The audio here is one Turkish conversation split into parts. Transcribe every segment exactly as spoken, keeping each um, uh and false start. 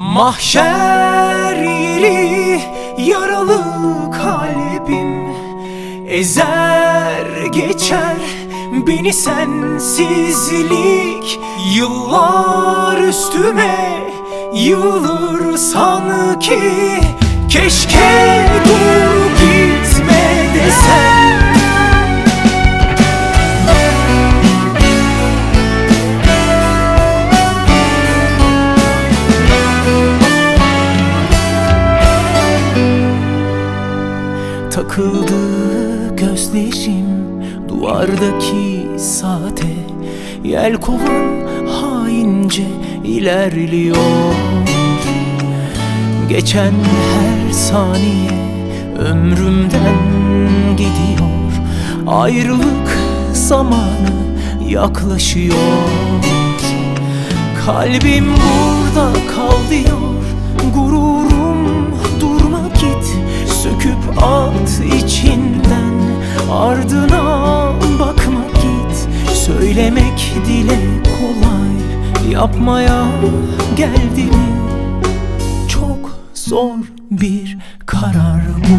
Mahşer yeri yaralı kalbim, ezer geçer beni sensizlik. Yıllar üstüme yığılır sanki, keşke dur gitme desen. Takıldı gözlerim duvardaki saate, yelkovan haince ilerliyor. Geçen her saniye ömrümden gidiyor, ayrılık zamanı yaklaşıyor. Kalbim burada kal diyor, gururum durma git, söküp at içinden, ardına bakma git. Söylemek dile kolay, yapmaya geldi mi çok zor bir karar bu.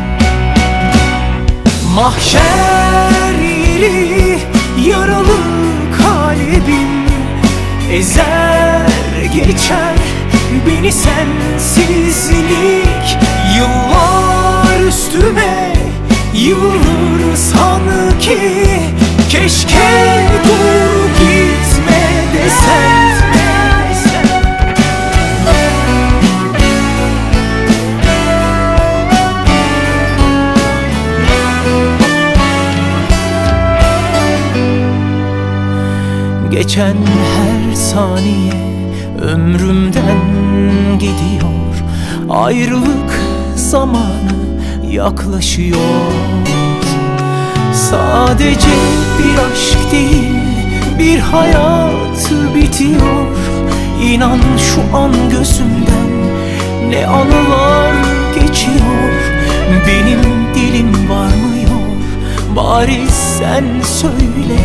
Mahşer yeri yaralı kalbim, ezer geçer beni sensizlik. Yıllar üstüme yığılır sanki, keşke dur gitme desen. Geçen her saniye ömrümden gidiyor, ayrılık zamanı yaklaşıyor. Sadece bir aşk değil, bir hayat bitiyor. İnan şu an gözümden ne anılar geçiyor. Benim dilim varmıyor, bari sen söyle.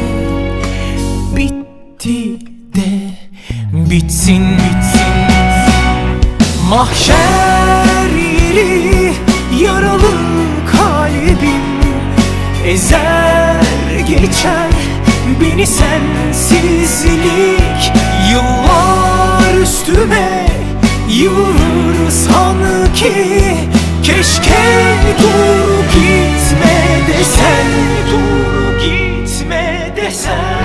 Bitti de bitsin, bitsin. Mahşer yeri yaralı kalbim, ezer geçer beni sensizlik. Yıllar üstüme yığılır sanki, keşke dur gitme desen. Dur gitme desen.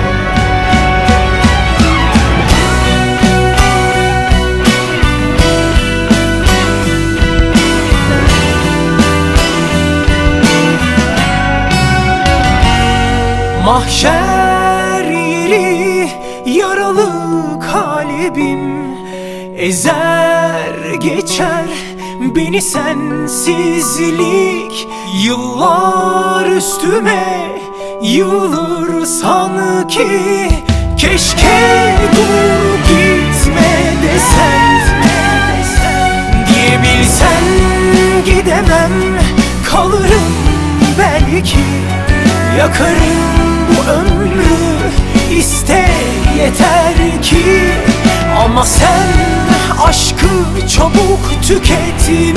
Mahşer yeri yaralı kalbim, ezer geçer beni sensizlik. Yıllar üstüme yığılır sanki, keşke dur gitme desen. Diyebilsen gidemem, kalırım belki, yakarım bu ömrü, iste yeter ki. Ama sen aşkı çabuk tüketme.